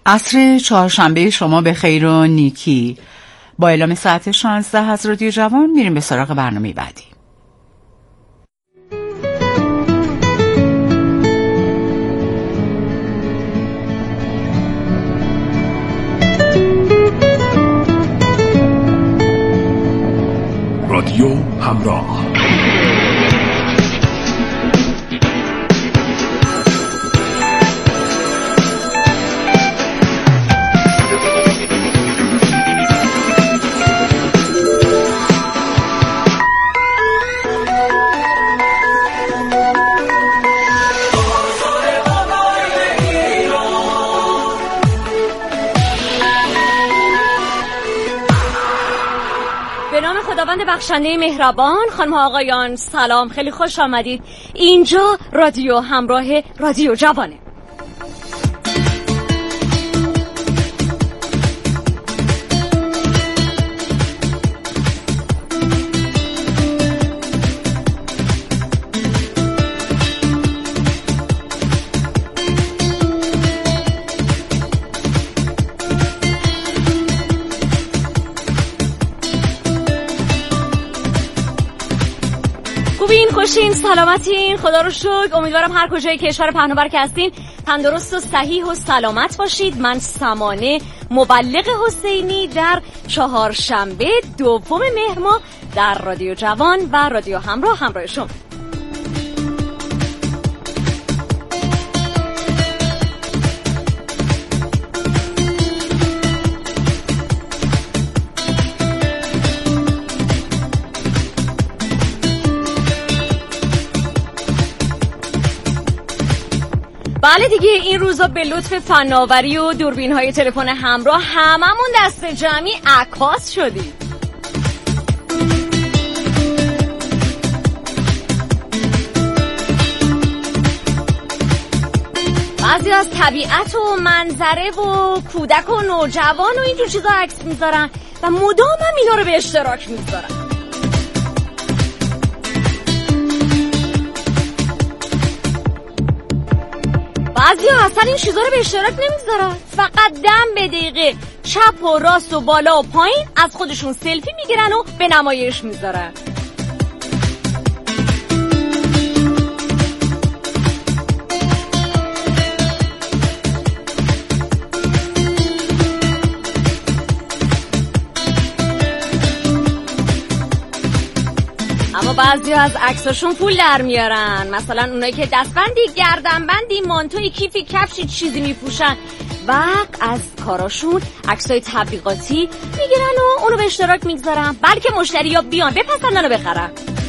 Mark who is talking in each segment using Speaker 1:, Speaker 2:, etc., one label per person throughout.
Speaker 1: عصر چهارشنبه شما به خیر و نیکی. با اعلام ساعت 16 از رادیو جوان میریم به سراغ برنامه بعدی.
Speaker 2: رادیو همراه.
Speaker 3: خداوند بخشنده مهربان، خانم ها آقایان سلام، خیلی خوش آمدید. اینجا رادیو همراه رادیو جوانه. خوشین، سلامتین، خدا رو شکر. امیدوارم هر کجای کشور پهناور که هستین تندرست و صحیح و سلامت باشید. من سمانه مبلغ حسینی در چهارشنبه دوم مهر ماه در رادیو جوان و رادیو همراه شما. بله دیگه، این روزا به لطف فناوری و دوربین‌های تلفن همراه هممون دست جمعی عکاس شدیم. بعضی از طبیعت و منظره و کودک و نوجوان و اینجور چیزا عکس میذارن و مدام هم اینا رو به اشتراک میذارن. بعضی‌ها اصلا این چیزا رو به اشتراک نمیذارن، فقط دم به دقیقه چپ و راست و بالا و پایین از خودشون سلفی میگیرن و به نمایش میذارن. اما بعضی از عکساشون پول در میارن، مثلا اونایی که دستبندی، گردنبندی، مانتوی، کیفی، کفشی چیزی میپوشن و از کاراشون عکسای تبلیغاتی میگیرن و اونو به اشتراک میگذارن، بلکه مشتریا بیان بپسندن و بخرن.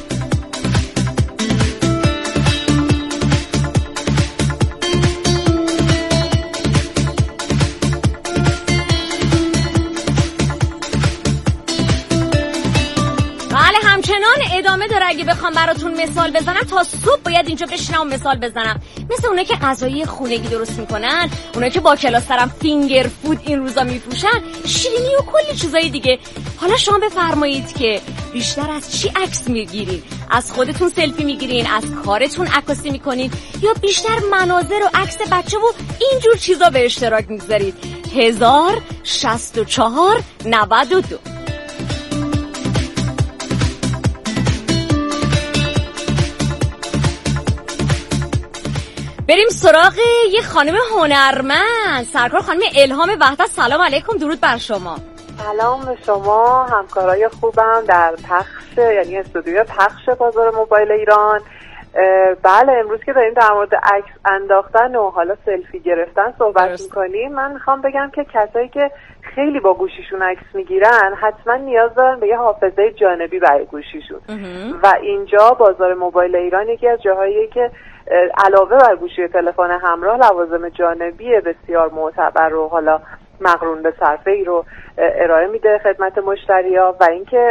Speaker 3: ادامه داره. اگه بخوام براتون مثال بزنم تا صبح باید اینجا بشینم و مثال بزنم. مثل اونایی که غذای خونگی درست میکنن، اونایی که با کلاسرم فینگر فود این روزا میفروشن، شیرینی و کلی چیزای دیگه. حالا شما بفرمایید که بیشتر از چی عکس میگیرین؟ از خودتون سلفی میگیرین، از کارتون عکاسی میکنین، یا بیشتر مناظر و عکس بچه و اینجور چیزا به اشتراک میگذارید؟ 106492. بریم سراغ یه خانم هنرمند، سرکار خانم الهام وحدت. سلام علیکم، درود بر شما.
Speaker 4: سلام به شما، همکارای خوبم در پخش، یعنی استودیو پخش بازار موبایل ایران. بله، امروز که داریم در مورد عکس انداختن و حالا سلفی گرفتن صحبت میکنیم، من میخوام بگم که کسایی که خیلی با گوشیشون عکس میگیرن حتما نیاز دارن به یه حافظه جانبی برای گوشیشون و اینجا بازار موبایل ایران یکی از جاهاییه که علاوه بر گوشی تلفن همراه لوازم جانبی بسیار معتبر و حالا مقرون به صرفه‌ای رو ارائه میده خدمت مشتری‌ها و اینکه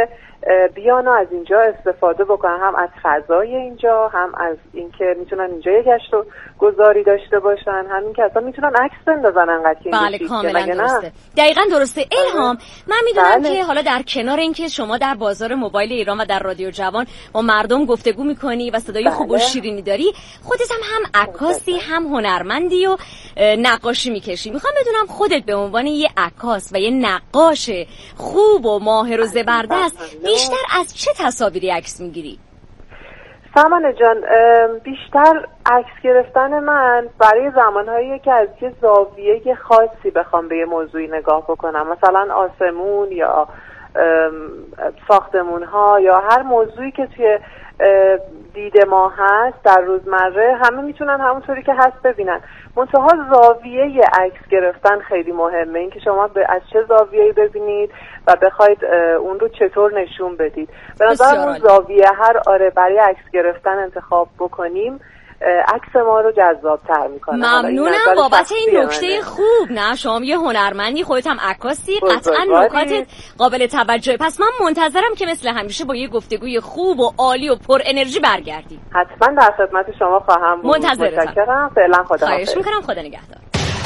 Speaker 4: بیان و از اینجا استفاده بکنن، هم از فضای اینجا، هم از اینکه میتونن اینجا یه گشت و گذاری داشته باشن، همین که اصلا میتونن عکس بندازن انقدر که
Speaker 3: بله کاملا درسته. دقیقاً درسته. الهام، من میدونم که حالا در کنار اینکه شما در بازار موبایل ایران و در رادیو جوان با مردم گفتگو میکنی و صدای خوب و شیرینی داری، خودت هم عکاسی، هم هنرمندی و نقاشی میکشی. میخوام بدونم خودت به عنوان یه عکاس و یه نقاش خوب و ماهر و زبردست بیشتر از چه تصاویری عکس میگیری؟
Speaker 4: سمنه جان، بیشتر عکس گرفتن من برای زمانهایی که از یه زاویه خاصی بخوام به یه موضوعی نگاه بکنم، مثلا آسمون یا ساختمون ها یا هر موضوعی که توی دید ما هست در روزمره، همه میتونن همونطوری که هست ببینن. منتها زاویه عکس گرفتن خیلی مهمه، این که شما از چه زاویه‌ای ببینید و بخواید اون رو چطور نشون بدید. به نظر اون زاویه برای عکس گرفتن انتخاب بکنیم عکس ما رو جذاب‌تر میکنه.
Speaker 3: ممنونم بابت این نکته خوب. نه شما یه هنرمندی، خودت هم عکاسی، قطعا نکاتت قابل توجهه. پس من منتظرم که مثل همیشه با یه گفتگوی خوب و عالی و پر انرژی برگردی.
Speaker 4: حتما در خدمت شما خواهم بود. متشکرم. فعلا خدا حافظ.
Speaker 3: خواهش میکنم. خدا نگهدار.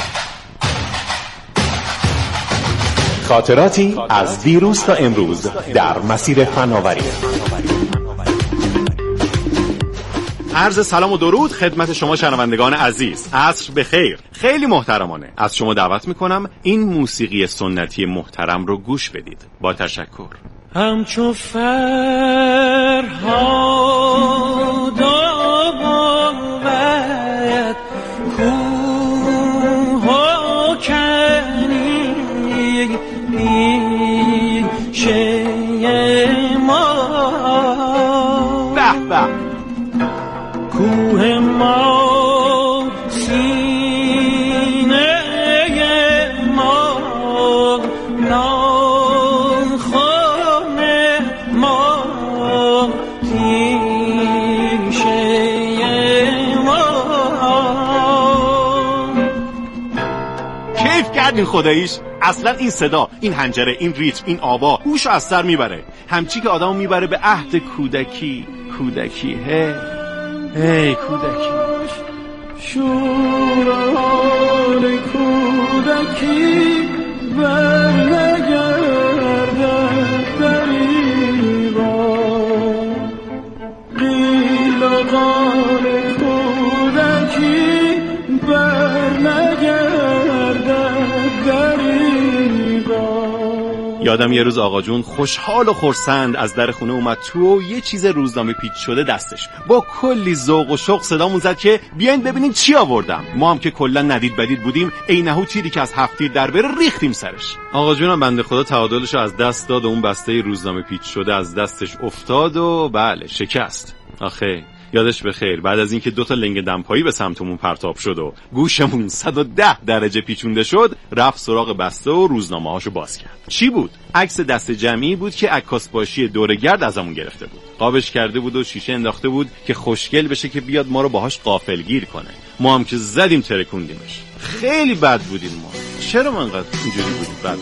Speaker 2: خاطراتی از دیروز تا امروز در مسیر فناوری. عرض سلام و درود خدمت شما شنوندگان عزیز. عصر بخیر. خیلی محترمانه از شما دعوت میکنم این موسیقی سنتی محترم رو گوش بدید. با تشکر.
Speaker 5: همچو فرهاد آید کوه و کنی پیشه ما
Speaker 2: به به
Speaker 5: کوه ما سینه ما ناخن ما تیشه ما.
Speaker 2: کیف کردین خداییش. اصلا این صدا، این حنجره، این ریتم، این آوا هوشو از سر میبره، همچی که آدمو میبره به عهد کودکی. هی کودکی،
Speaker 5: شوران کودکی برنگردد دریغا، قیل و قال کودکی برنگردد دریغا.
Speaker 2: یادم یه روز آقا جون خوشحال و خرسند از در خونه اومد تو و یه چیز روزنامه پیچ شده دستش، با کلی ذوق و شوق صدامون زد که بیاین ببینین چی آوردم. ما هم که کلا ندید بدید بودیم، عینهو تیری که از هفتیر در بره ریختیم سرش. آقا جونم بنده خدا تعادلشو از دست داد و اون بسته روزنامه پیچ شده از دستش افتاد و بله شکست. آخه یادش بخیر بعد از اینکه 2 لنگ دمپایی به سمتمون پرتاب شد و گوشمون 110 درجه پیچونده شد، رفت سراغ بسته و روزنامه‌هاشو باز کرد. چی بود؟ عکس دست جمعی بود که عکاس باشی دورگرد ازمون گرفته بود. قابش کرده بود و شیشه انداخته بود که خوشگل بشه که بیاد ما رو باهاش غافلگیر کنه. ما هم که زدیم ترکوندیمش. خیلی بد بودیم ما. چرا ما انقدر اینجوری بودیم بد؟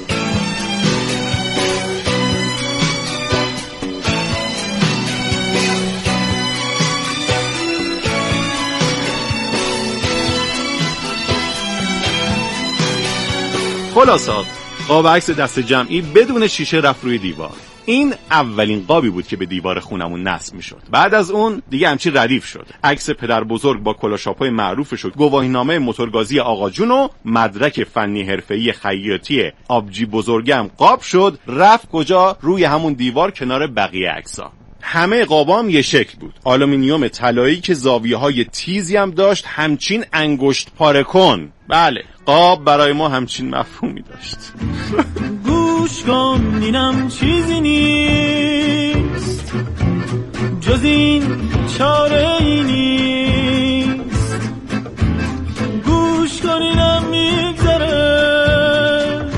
Speaker 2: خلاصا قاب عکس دست جمعی بدون شیشه رفت روی دیوار. این اولین قابی بود که به دیوار خونمون نصب میشد. بعد از اون دیگه همچی ردیف شد. عکس پدر بزرگ با کلاشاپای معروفش و گواهینامه موتورگازی آقا جون و مدرک فنی حرفه‌ای خیاطی آبجی بزرگم قاب شد. رفت کجا؟ روی همون دیوار کنار بقیه عکس‌ها. همه قابام یه شکل بود. آلومینیوم طلایی که زاویه‌های تیزی هم داشت، همچین انگشت پاره کن. بله، قاب برای ما همچین مفهومی داشت.
Speaker 5: گوش کن اینم چیزی نیست جز این چاره ای نیست. گوش کن اینم میگذره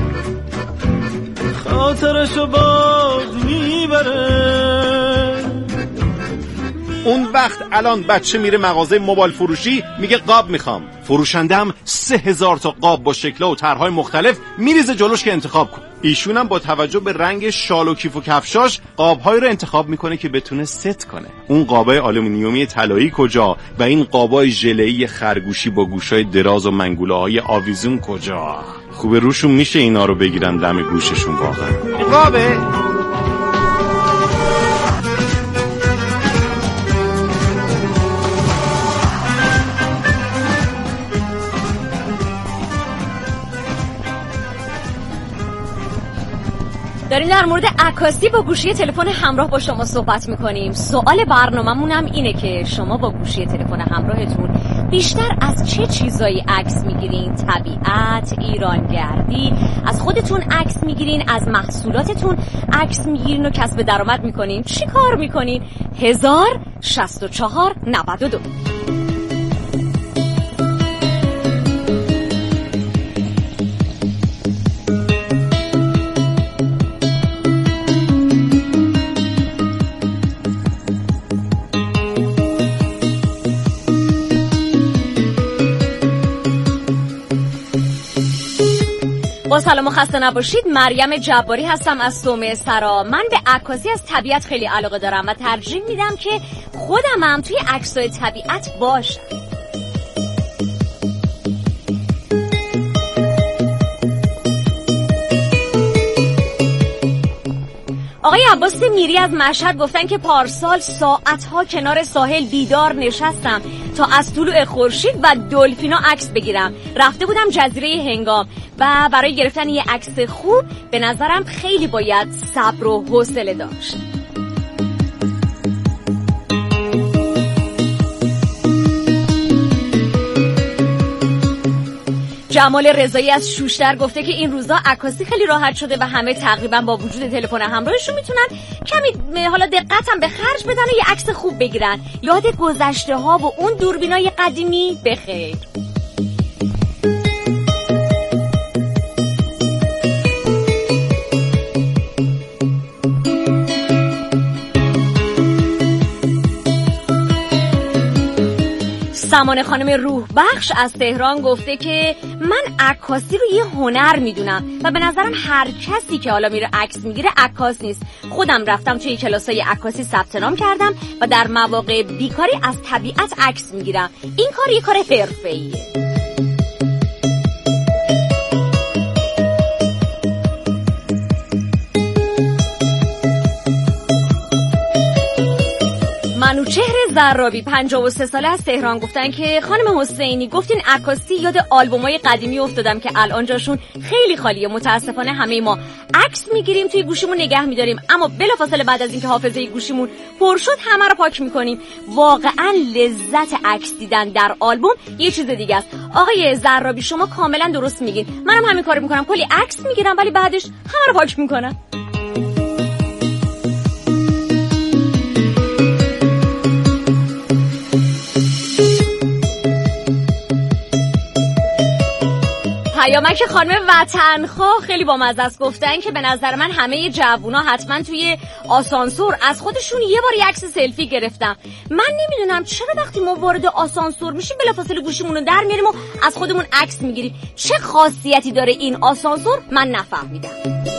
Speaker 5: خاطرشو باز میبره.
Speaker 2: اون وقت الان بچه میره مغازه موبایل فروشی میگه قاب میخوام، فروشندم 3000 تا قاب با شکل‌ها و طرح‌های مختلف میریزه جلوش که انتخاب کن. ایشونم با توجه به رنگ شال و کیف و کفشاش قاب‌هایی رو انتخاب میکنه که بتونه ست کنه. اون قابای آلومینیومی طلایی کجا و این قابای ژله‌ای خرگوشی با گوشای دراز و منگوله‌های آویزون کجا؟ خوبه روشون میشه اینا رو بگیرن دم گوششون. واقعا قابه.
Speaker 3: داریم در مورد عکاسی با گوشی تلفن همراه با شما صحبت میکنیم. سوال برنامه‌مون هم اینه که شما با گوشی تلفن همراهتون بیشتر از چه چیزایی عکس میگیرین؟ طبیعت، ایرانگردی، از خودتون عکس میگیرین، از محصولاتتون عکس میگیرین و کسب درآمد میکنین؟ چی کار میکنین؟ 1064 92. با سلام و خسته نباشید. مریم جباری هستم از صومعه سرا. من به عکاسی از طبیعت خیلی علاقه دارم و ترجیح میدم که خودمم توی عکسای طبیعت باشم. آقای عباس میری از مشهد گفتن که پارسال ساعتها کنار ساحل بیدار نشستم تا از طلوع خورشید و دلفینا عکس بگیرم. رفته بودم جزیره هنگام و برای گرفتن یه عکس خوب به نظرم خیلی باید صبر و حوصله داشت. جمال رضایی از شوشتر گفته که این روزا عکاسی خیلی راحت شده و همه تقریبا با وجود تلفن همراهشون میتونن کمی حالا دقتم به خرج بدن و یه عکس خوب بگیرن. یاد گذشته ها و اون دوربینای قدیمی بخیر. سمانه خانم روح بخش از تهران گفته که من عکاسی رو یه هنر میدونم و به نظرم هر کسی که حالا میره عکس میگیره عکاس نیست. خودم رفتم توی کلاسای عکاسی ثبت نام کردم و در مواقع بیکاری از طبیعت عکس میگیرم. این کار یه کار حرفه‌ایه. منوچهر زرابی 53 ساله از تهران گفتن که خانم حسینی گفتین عکاسی، یاد آلبومای قدیمی افتادم که الان جاشون خیلی خالیه. متاسفانه همه ما عکس میگیریم توی گوشیمون نگه میداریم، اما بلافاصله بعد از اینکه حافظه گوشیمون پر شد همه رو پاک میکنیم. واقعا لذت عکس دیدن در آلبوم یه چیز دیگه است. آقای زرابی شما کاملا درست میگین. منم همین کارو میکنم، کلی عکس میگیرم ولی بعدش همه رو پاک میکنم. پیامک خانم وطنخواه خیلی بامزه است. گفتن که به نظر من همه جوونا حتما توی آسانسور از خودشون یه بار عکس سلفی گرفتم. من نمیدونم چرا وقتی ما وارد آسانسور میشیم بلافاصله گوشیمون رو در میاریم و از خودمون عکس میگیریم. چه خاصیتی داره این آسانسور؟ من نفهمیدم.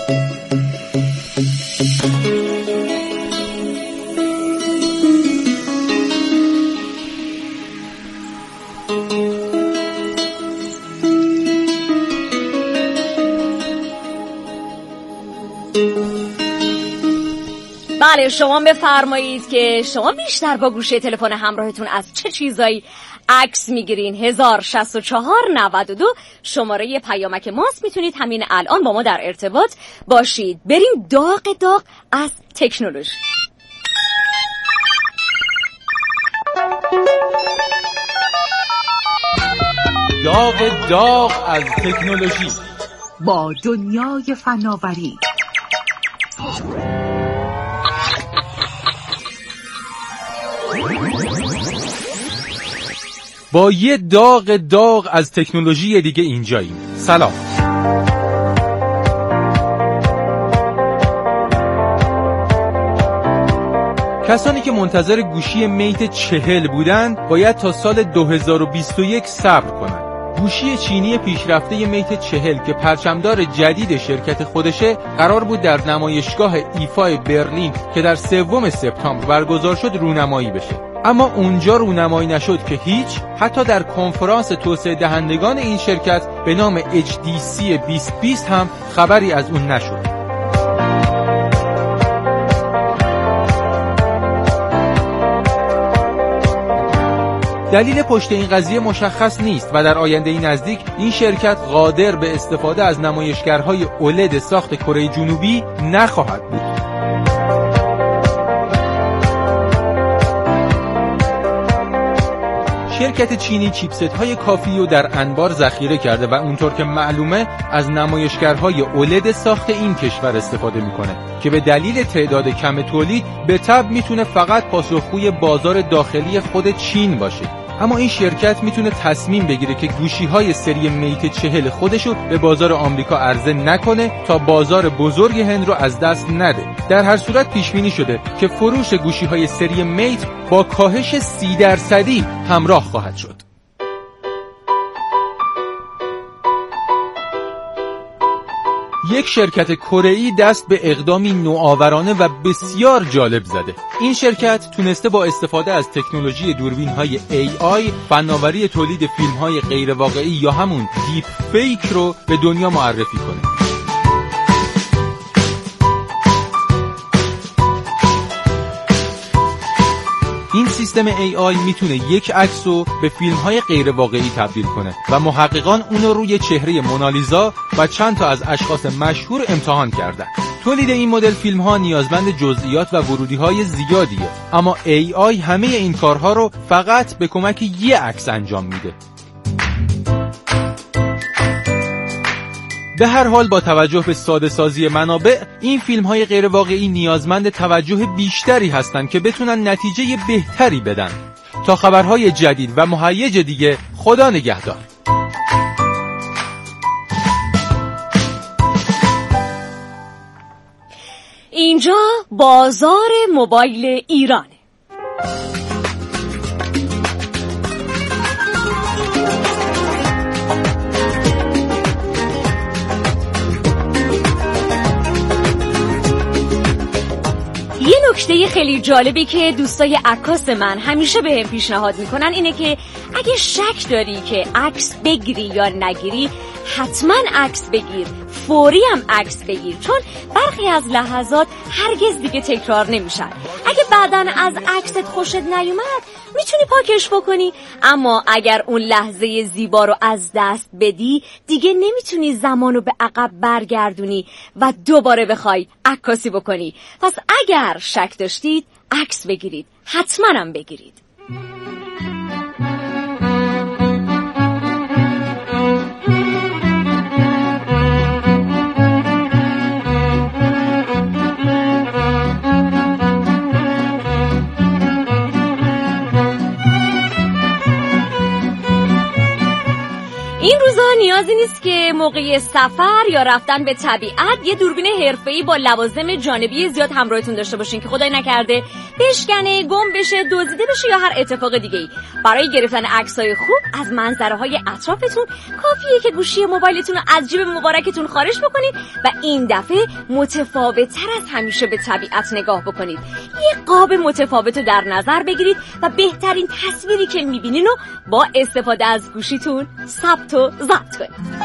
Speaker 3: بله شما بفرمایید که شما بیشتر با گوشی تلفن همراهتون از چه چیزایی عکس میگیرین. 1064 92 شماره پیامک ماست. میتونید همین الان با ما در ارتباط باشید. بریم داغ از تکنولوژی.
Speaker 6: داغ از تکنولوژی
Speaker 1: با دنیای فناوری.
Speaker 6: با یه داغ از تکنولوژی دیگه اینجاییم. سلام. کسانی که منتظر گوشی میت 40 بودند باید تا سال 2021 صبر کنند. گوشی چینی پیشرفته میت 40 که پرچمدار جدید شرکت خودشه قرار بود در نمایشگاه ایفای برلین که در 3 سپتامبر برگزار شد رونمایی بشه، اما اونجا رونمایی نشد که هیچ. حتی در کنفرانس توسعه دهندگان این شرکت به نام HDC 2020 هم خبری از اون نشد. دلیل پشت این قضیه مشخص نیست و در آینده نزدیک این شرکت قادر به استفاده از نمایشگرهای اولد ساخت کره جنوبی نخواهد بود. شرکت چینی چیپست های کافی رو در انبار ذخیره کرده و اونطور که معلومه از نمایشگرهای اولد ساخت این کشور استفاده میکنه که به دلیل تعداد کم تولید به تبع میتونه فقط پاسخگوی بازار داخلی خود چین باشه. اما این شرکت میتونه تصمیم بگیره که گوشی‌های سری میت 40 خودشو به بازار آمریکا عرضه نکنه تا بازار بزرگ هند رو از دست نده. در هر صورت پیش بینی شده که فروش گوشی‌های سری میت با کاهش 30% همراه خواهد شد. یک شرکت کره‌ای دست به اقدامی نوآورانه و بسیار جالب زده. این شرکت تونسته با استفاده از تکنولوژی دوربین‌های AI فناوری تولید فیلم‌های غیرواقعی یا همون دیپ فیک رو به دنیا معرفی کنه. این سیستم AI میتونه یک عکس رو به فیلم‌های غیرواقعی تبدیل کنه و محققان اون رو روی چهره مونالیزا و چند تا از اشخاص مشهور امتحان کردن. تولید این مدل فیلم‌ها نیازمند جزئیات و ورودی‌های زیادیه، اما AI همه این کارها رو فقط به کمک یک عکس انجام میده. به هر حال با توجه به ساده سازی منابع، این فیلم‌های غیر واقعی نیازمند توجه بیشتری هستند که بتونن نتیجه بهتری بدن. تا خبرهای جدید و مهیج دیگه، خدا نگهدار.
Speaker 3: اینجا بازار موبایل ایران. نکته خیلی جالبی که دوستای عکاس من همیشه بهم پیشنهاد میکنن اینه که اگه شک داری که عکس بگیری یا نگیری، حتما عکس بگیر، فوری هم عکس بگیر، چون برخی از لحظات هرگز دیگه تکرار نمیشن. اگه بعدن از عکست خوشت نیومد میتونی پاکش بکنی، اما اگر اون لحظه زیبا رو از دست بدی دیگه نمیتونی زمانو به عقب برگردونی و دوباره بخوای عکاسی بکنی. پس اگر شک داشتید عکس بگیرید، حتما هم بگیرید. این روزا نیازی نیست که موقع سفر یا رفتن به طبیعت یه دوربین حرفه‌ای با لوازم جانبی زیاد همراهتون داشته باشین که خدای نکرده بشکنه، گم بشه، دزدیده بشه یا هر اتفاق دیگه‌ای. برای گرفتن عکس‌های خوب از منظره‌های اطرافتون کافیه که گوشی موبایلتون رو از جیب مبارکتون خارج بکنید و این دفعه متفاوت‌تر از همیشه به طبیعت نگاه بکنید. یه قاب متفاوت رو در نظر بگیرید و بهترین تصویری که می‌بینین رو با استفاده از گوشیتون ثبت و ضبط کنید.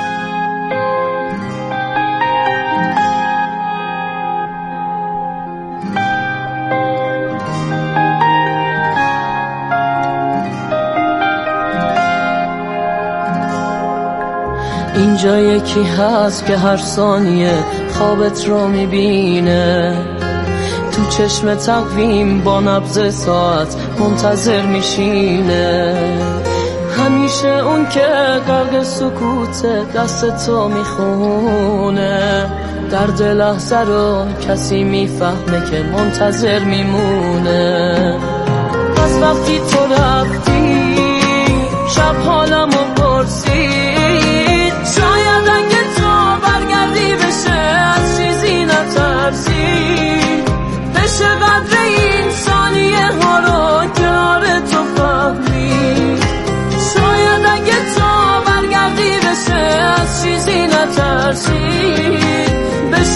Speaker 7: اینجا یکی هست که هر ثانیه خوابت رو میبینه، تو چشم تقویم با نبض ساعت منتظر میشینه، همیشه اون که غرق سکوت دست تو میخونه، درد لحظه رو کسی میفهمه که منتظر میمونه. از وقتی تو رفتی شب حالمو پرسید، شاید اگه تو برگردی بشه از چیزی نترسی، بشه قدر این ثانیه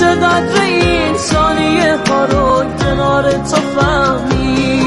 Speaker 7: بشه قدر این ثانیه ها رو کنار تو فهمی.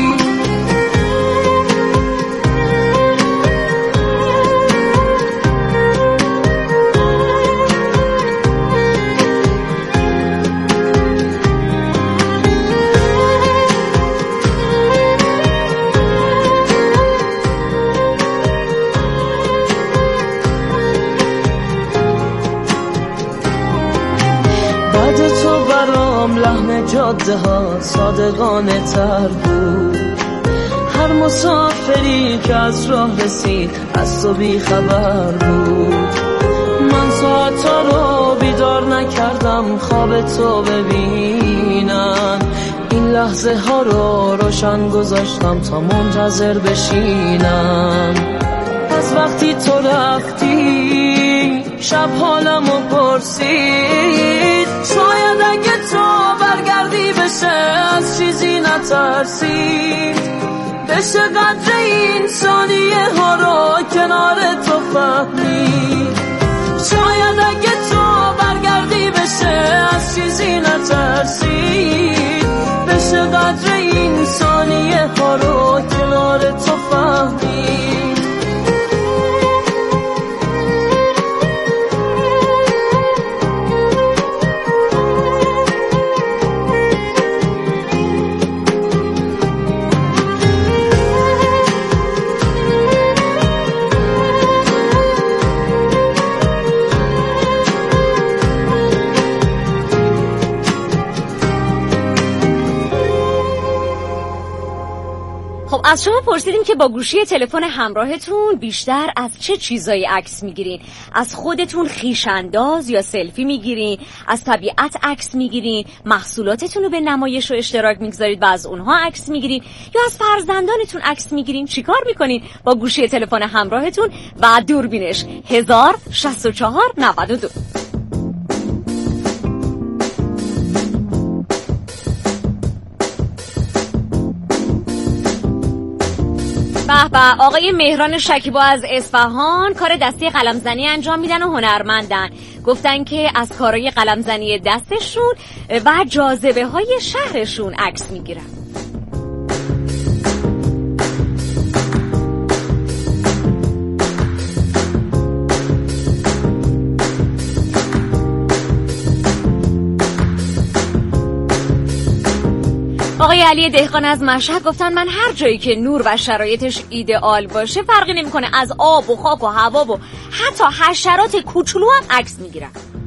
Speaker 7: لحن جاده ها صادقانه تر بود، هر مسافری که از راه رسید از تو بی خبر بود. من ساعتا رو بیدار نکردم خواب تو ببینم، این لحظه ها رو روشن گذاشتم تا منتظر بشینم. از وقتی تو رفتی شب حالمو پرسید، شاید اگه تو برگردی بشه از چیزی نترسید، بشه قدر این ثانیه ها رو کنار تو فهمید. شاید اگه تو برگردی بشه از چیزی نترسید، بشه قدر این ثانیه ها رو کنار تو فهمید.
Speaker 3: از شما پرسیدیم که با گوشی تلفن همراهتون بیشتر از چه چیزایی عکس میگیرین؟ از خودتون خویش‌انداز یا سلفی میگیرین؟ از طبیعت عکس میگیرین؟ محصولاتتون رو به نمایش و اشتراک میگذارید و از اونها عکس میگیرین؟ یا از فرزندانتون عکس میگیرین؟ چیکار میکنین با گوشی تلفن همراهتون و دوربینش 106492؟ به آقای مهران شکیبا از اصفهان کار دستی قلمزنی انجام میدن و هنرمندن. گفتن که از کارهای قلمزنی دستشون و جاذبه های شهرشون عکس میگیرن. آقای علی دهقان از مشهد گفتن من هر جایی که نور و شرایطش ایدئال باشه فرقی نمیکنه، از آب و خاک و هوا و حتی حشرات کوچولو هم عکس میگیرم.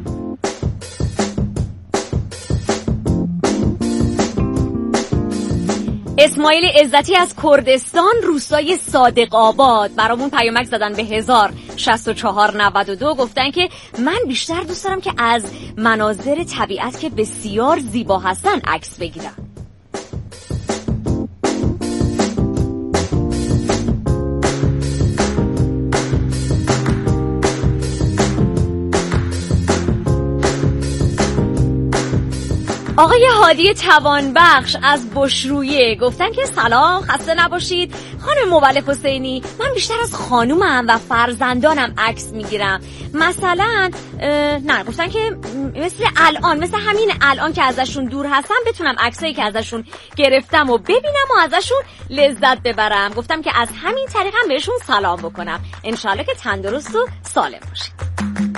Speaker 3: اسماعیل عزتی از کردستان روستای صادق آباد برامون پیامک زدن به 106492. گفتن که من بیشتر دوست دارم که از مناظر طبیعت که بسیار زیبا هستن عکس بگیرم. آقای هادی توانبخش از بشرویه گفتن که سلام، خسته نباشید خانم مولف حسینی، من بیشتر از خانومم و فرزندانم عکس میگیرم. مثلا نه، گفتن که مثل همین الان که ازشون دور هستم بتونم عکسایی که ازشون گرفتم و ببینم و ازشون لذت ببرم. گفتم که از همین طریق هم بهشون سلام بکنم. انشالله که تندرست و سالم باشید.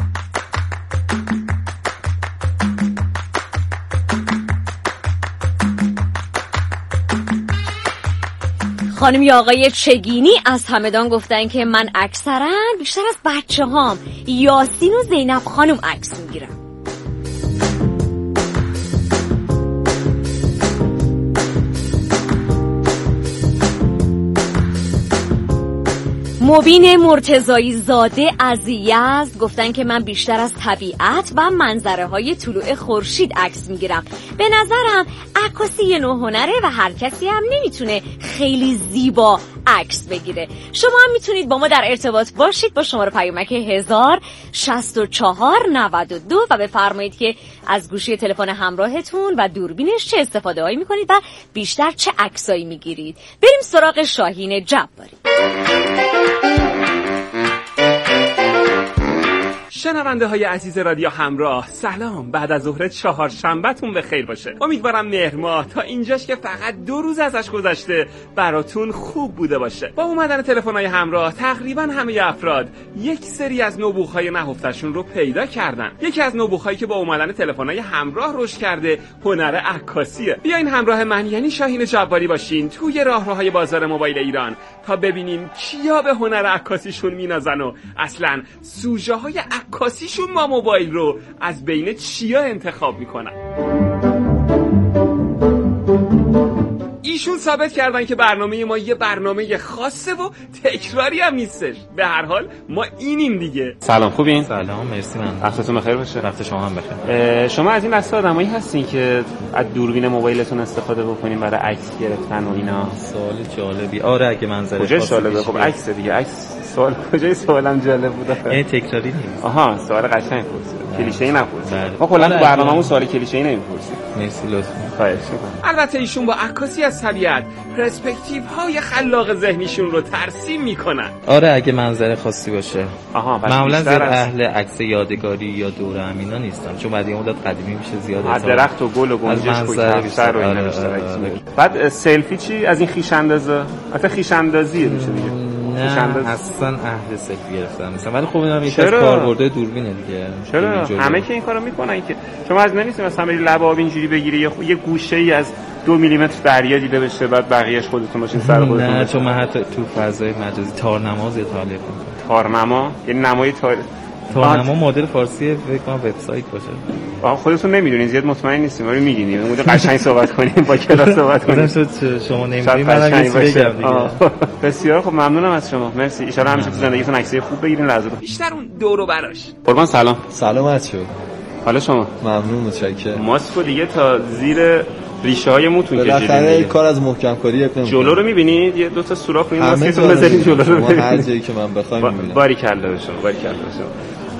Speaker 3: خانم یا آقای چگینی از همدان گفتن که من اکثرا بیشتر از بچه هام یاسین و زینب خانم عکس میگیرم. مبین مرتضایی زاده از یزد گفتن که من بیشتر از طبیعت و منظره های طلوع خورشید عکس میگیرم. به نظرم عکاسی یه نوع هنره و هر کسی هم نمیتونه خیلی زیبا عکس بگیره. شما هم میتونید با ما در ارتباط باشید با شماره پیامک 106492 و بفرمایید که از گوشی تلفن همراهتون و دوربینش چه استفاده هایی میکنید و بیشتر چه عکسایی میگیرید. بریم سراغ شاهین جباری.
Speaker 8: شنونده های عزیز رادیو همراه، سلام. بعد از ظهر چهارشنبه‌تون بخیر باشه. امیدوارم مهر ماه تا اینجاش که فقط 2 روز ازش گذشته براتون خوب بوده باشه. با اومدن تلفن‌های همراه تقریبا همه افراد یک سری از نبوغ‌های نهفته‌شون رو پیدا کردن. یکی از نبوغ‌هایی که با اومدن تلفن‌های همراه رشد کرده هنر عکاسیه. بیاین همراه من یعنی شاهین جباری باشین توی راهروهای بازار موبایل ایران تا ببینیم کیا به هنر عکاسیشون مینازن و اصلاً سوژه‌های عکاسیشون ما موبایل رو از بین چیا انتخاب میکنن. ایشون ثابت کردن که برنامه ما یه برنامه خاصه و تکراری هم نیستش. به هر حال ما اینیم دیگه.
Speaker 2: سلام، خوبین؟
Speaker 9: سلام، مرسی. من
Speaker 2: وقتتون بخیر باشه.
Speaker 9: وقت شما هم بخیر.
Speaker 2: شما از این دسته آدمایی هستین که از دوربین موبایلتون استفاده بکنین برای عکس گرفتن و اینا؟
Speaker 9: سوال جالبی. آره اگه منظره
Speaker 2: کجا جالبه؟ خب عکس دیگه. عکس سوال کجای سوالم جالب بود آخه؟
Speaker 9: این تکراری نیست.
Speaker 2: آها، سوال قشنگ پرسید. کلیشه‌ای نپرسید.
Speaker 9: ما
Speaker 2: کلا تو برنامه‌مون سوال کلیشه‌ای نمی‌پرسیم.
Speaker 9: مرسی، لطفا.
Speaker 2: خواهش می‌کنم.
Speaker 8: البته ایشون با عکاسی از طبیعت پرسپکتیوهای خلاق ذهنیشون رو ترسیم میکنن.
Speaker 9: آره اگه منظره خاصی باشه.
Speaker 2: آها،
Speaker 9: معمولا زیاد اهل عکس یادگاری یا دوره همینا نیستم، چون بعد یه مدت قدیمی میشه زیاد
Speaker 2: از درخت و گل و گنجشک و کفتر و اینا بیشتر. بعد سلفی چی؟ از این خویش اندازه؟ البته خویش اندازیه میشه دیگه.
Speaker 9: نه اصلا اهل سلفی گرفتن نیستم، ولی خب اینم یکی از کاربرد دوربینه دیگه.
Speaker 2: چرا همه که این کارو میکنن که شما از نمی‌سید مثلا بری لب آب اینجوری بگیری یا یه گوشه‌ای از 2 میلیمتر دریا دیده بشه بعد بقیه‌اش خودتون باشین سر خودتون؟
Speaker 9: نه چون من حتی تو فضای مجازی تارنماز طالب می‌کنم.
Speaker 2: تارنما یعنی نمای
Speaker 9: تارنما مدل فارسی فکر کنم وبسایت باشه.
Speaker 2: خودتون نمیدونین، زیاد مطمئن نیستیم، ولی می‌گین مود قشنگ صحبت کنیم با کلاس صحبت کنیم.
Speaker 9: شما نمی‌دونید منم یه چیزی بگم دیگه.
Speaker 2: بسیار خب، ممنونم از شما. مرسی. ان شاءالله همیشه تو زندگیتون عکسای خوب بگیرین لحظه
Speaker 8: بیشتر اون دور و براش.
Speaker 2: قربان سلام.
Speaker 10: سلامت شو.
Speaker 2: حالا شما؟
Speaker 10: ممنون، متشکرم.
Speaker 2: ماسکو دیگه تا زیر ریشه های موتون کشیدین.
Speaker 10: بالاخره کار از محکم کاری اب نمی‌کنه.
Speaker 2: جلو رو می‌بینید؟ یه 2 تا سوراخ روی ماسکتون بزنید جلو رو ببینید.
Speaker 10: هر جایی که من بخوام می‌بینم.
Speaker 2: باریکلا به شما، باریکلا به شما.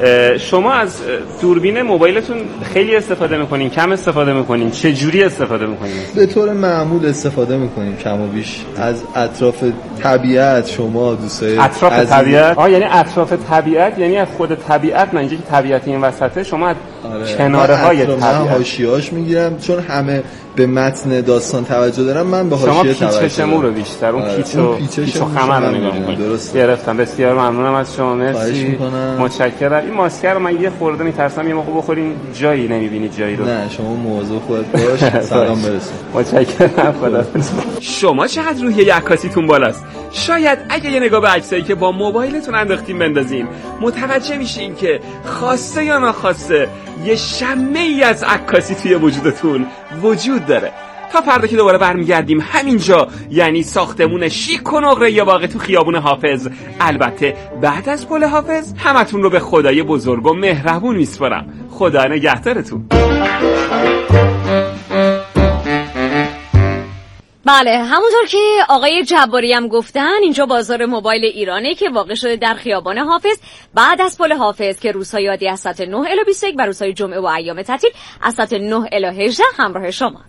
Speaker 2: شما از دوربین موبایلتون خیلی استفاده میکنین، کم استفاده میکنین، چه جوری استفاده میکنین؟
Speaker 10: به طور معمول استفاده میکنیم کم و بیش از اطراف طبیعت. شما دوستای
Speaker 2: اطراف طبیعت؟ یعنی اطراف طبیعت یعنی از خود طبیعت، نه اینجا که طبیعت این وسطه، شما از کنارهای طبیعت.
Speaker 10: من حاشیه‌اش میگیرم چون همه به متن داستان توجه دارم، من به حاشیه توجه دارم.
Speaker 2: شما پیچش مو رو بیشتر اون پیچ و خمر رو نگاه می‌کنید. درست گرفتم. بسیار ممنونم از شما. مرسی. متشکرم. این ماسکر رو من یه خورده میترسم یه موقع بخورین جایی نمیبینید جایی رو.
Speaker 10: نه شما موضوع خودت باش. سلام برسون.
Speaker 2: متشکرم. خداحافظ.
Speaker 8: شما چقدر روحیه عکاسیتون بالاست. شاید اگه یه نگاه به عکسایی که با موبایلتون انداختین بندازین متوجه میشین که خواسته یا ناخواسته یه شمعی از عکاسی توی وجودتون وجود داره. تا فردا که دوباره برمیگردیم همینجا، یعنی ساختمون شیک و نقره واقع تو خیابون حافظ. البته بعد از پل حافظ همتون رو به خدای بزرگ و مهربون میسپارم. خدا نگهدارتون.
Speaker 3: بله، همونطور که آقای جباری هم گفتن، اینجا بازار موبایل ایرانه که واقع شده در خیابان حافظ بعد از پل حافظ که روزهای عادی از ساعت 9 الی 21 و روزهای جمعه و ایام تعطیل از ساعت 9 الی 18 همراه شما.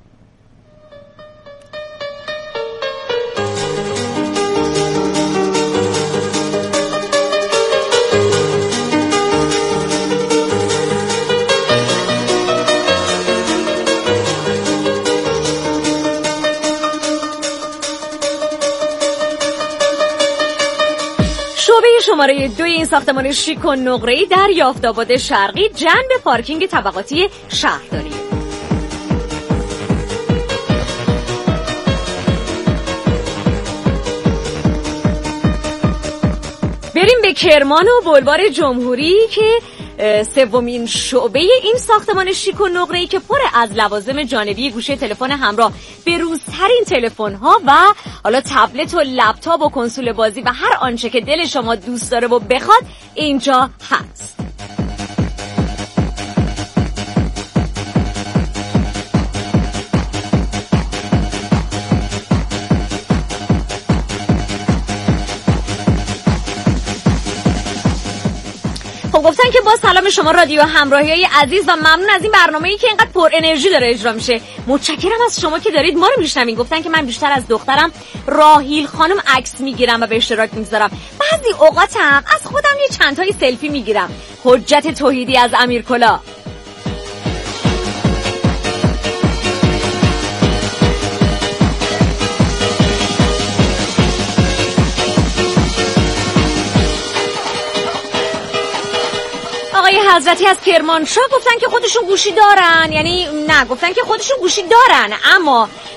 Speaker 3: شماره 2 این ساختمان شیک و نقره‌ای در یافت‌آباد شرقی جنب پارکینگ طبقاتی شهرداری. بریم به کرمان و بلوار جمهوری که سومین شعبه این ساختمان شیک و نقره‌ای که پر از لوازم جانبی گوشه تلفن همراه، بروزترین تلفن‌ها و حالا تبلت و لپتاپ و کنسول بازی و هر آنچه که دل شما دوست داره و بخواد اینجا هست. خب گفتم گفتن که با سلام شما رادیو همراهی عزیز و ممنون از این برنامه‌ای که اینقدر پر انرژی داره اجرا میشه. متشکرم از شما که دارید ما رو میشنوین. گفتن که من بیشتر از دخترم راهیل خانم عکس میگیرم و به اشتراک میذارم. بعضی اوقاتم از خودم یه چند تایی سلفی میگیرم. حجت توحیدی از امیرکلا. حضرتی از کرمانشاه گفتن که خودشون گوشی دارن، یعنی نه گفتن که خودشون گوشی دارن اما